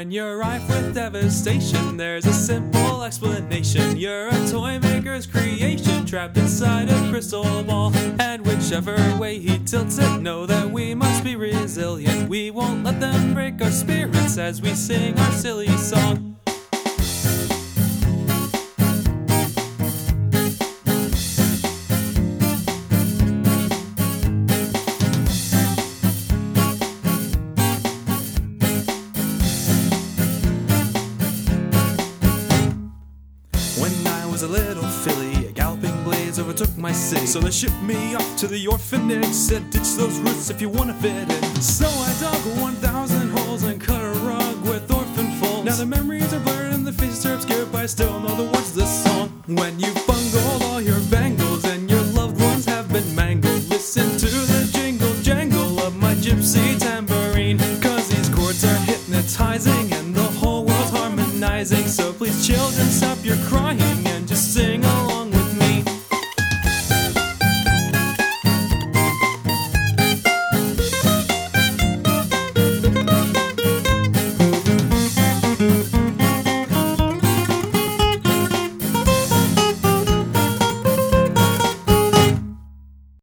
When you're rife with devastation, there's a simple explanation. You're a toy maker's creation, trapped inside a crystal ball. And whichever way he tilts it, know that we must be resilient. We won't let them break our spirits as we sing our silly song. When I was a little filly, galloping blades overtook my city. So they shipped me off to the orphanage, said ditch those roots if you wanna fit in. So I dug 1,000 holes and cut a rug with orphan folds. Now the memories are blurred and the faces are obscured, but I still know the words of this song. When you've bungled all your bangles and your loved ones have been mangled, listen to the jingle jangle of my gypsy tambourine. Cause these chords are hypnotizing and the whole world's harmonizing. So please children, stop your crying and just sing along